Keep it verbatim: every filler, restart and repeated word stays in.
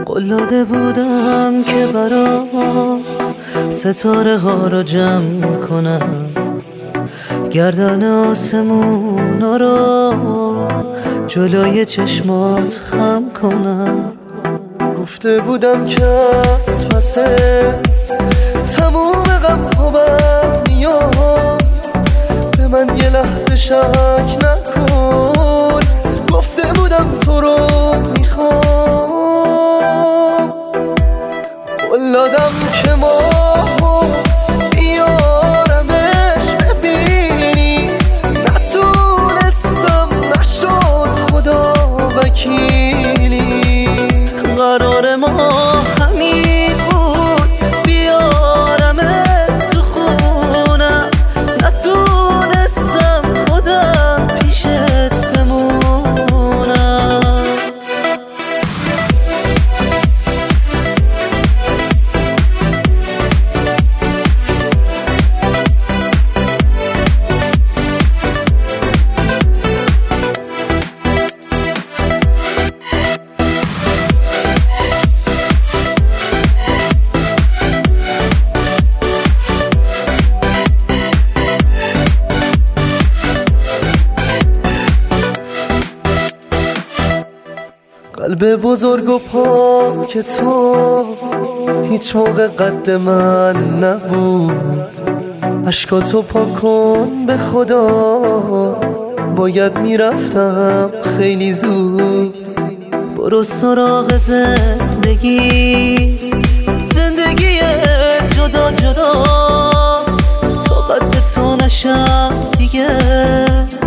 قول داده بودم که برات ستاره ها رو جمع کنم، گردن آسمونا رو جلوی چشمات خم کنم. گفته بودم که از پسه تموم غم ها بر میاد، به من یه لحظه شک نکن. گفته بودم تو رو میخوام، قول دادم که ماهو بیارمش ببینی، نتونستم نشد خدا وکیلی. قرار ما همین بود بیارمت تو خونم، نتونستم خودم پیشت بمونم. قلب بزرگ و پاک تو هیچ موقع قد من نبود. اشکاتو پاک کن به خدا، باید میرفتم خیلی زود. برو سراغ زندگی، زندگی جدا جدا، تا قد تو نشم دیگه.